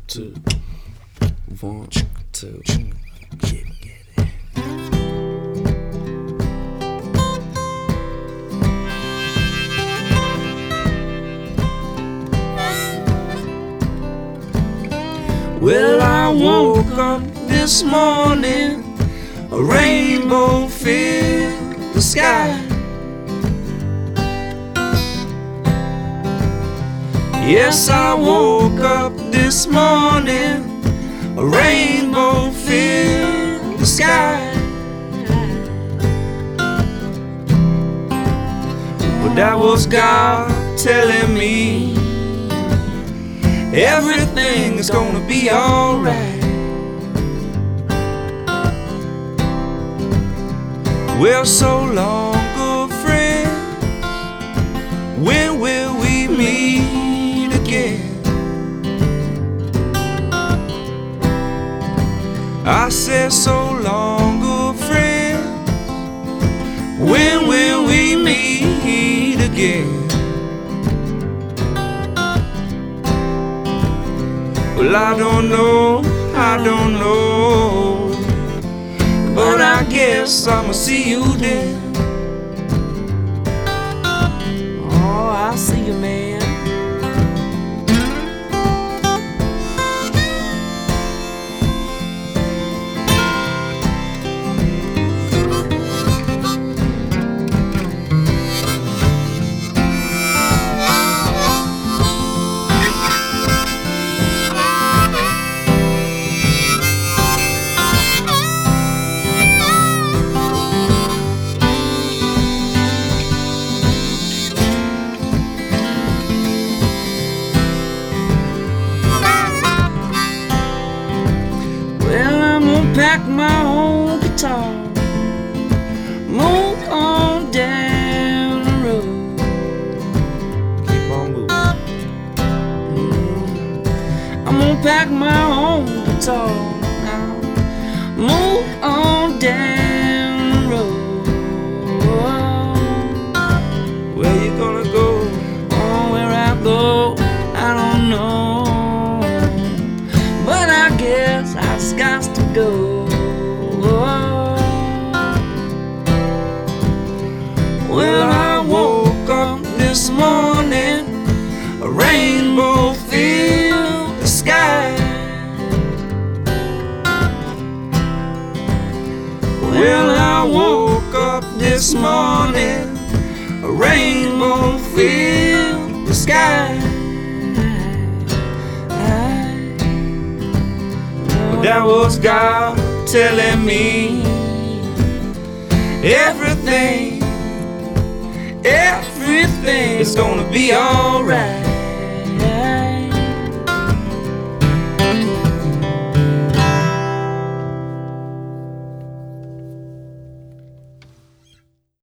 two, one, two. Get it. Well, I woke up this morning, a rainbow filled the sky. Yes, I woke up this morning, a rainbow filled the sky. But that was God telling me everything is gonna be alright. Well, so long, good friends, when will we meet again? I said, so long, good friends, when will we meet again? Well, I don't know, but I guess I'ma see you then. Oh, I'll see you, man. Pack my own guitar, move on down the road. Keep on moving. I'm gonna pack my own guitar now, move on down the road. Where you gonna go? Oh, where I go, I don't know, but I guess I just got to go. Well, I woke up this morning, a rainbow filled the sky. Well, I woke up this morning, a rainbow filled the sky. That was God telling me everything is gonna be alright.